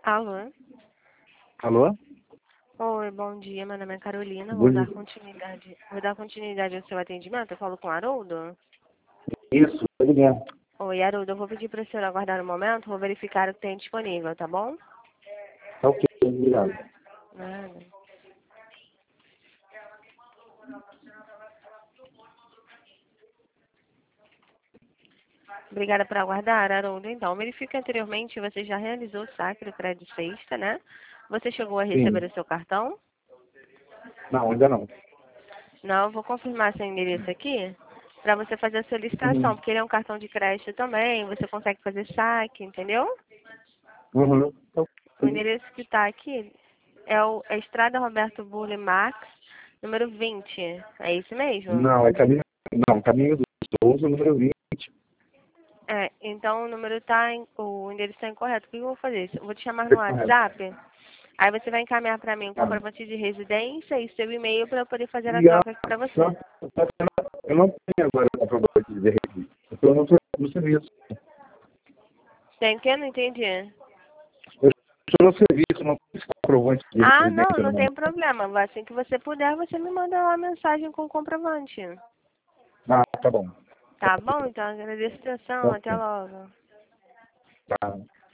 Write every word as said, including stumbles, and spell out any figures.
Alô? Alô? Oi, bom dia. Meu nome é Carolina. Bom Vou dar dia. continuidade, vou dar continuidade ao seu atendimento. Eu falo com o Haroldo? Isso, tudo bem. Oi, Haroldo. Eu vou pedir para o senhor aguardar um momento. Vou verificar o que tem disponível, tá bom? Tá ok, obrigado. Nada. Obrigada por aguardar, Haroldo. Então, verifique anteriormente, você já realizou o saque do crédito sexta, né? Você chegou a receber Sim. o seu cartão? Não, ainda não. Não, eu vou confirmar seu endereço aqui para você fazer a solicitação, Uhum. porque ele é um cartão de crédito também, você consegue fazer saque, entendeu? Uhum. Tá O ok. endereço que está aqui é o é Estrada Roberto Burle Max, número vinte. É isso mesmo? Não, é caminho. Não, caminho do Souza, número vinte. É, então o número tá em, o endereço está incorreto. O que eu vou fazer? Eu vou te chamar É no correto. WhatsApp, aí você vai encaminhar para mim o Tá. comprovante de residência e seu e-mail para eu poder fazer a E a troca aqui para só, você. só que eu não eu não tenho agora a comprovante de registro. Eu estou no, no serviço. Tem que? Não entendi. Eu estou no serviço, não tenho esse comprovante de Ah, não, residência não no momento. tem problema. Assim que você puder, você me manda uma mensagem com o comprovante. Ah, tá bom. Tá bom? Então agradeço a atenção. Tá Até ok. logo. Tá.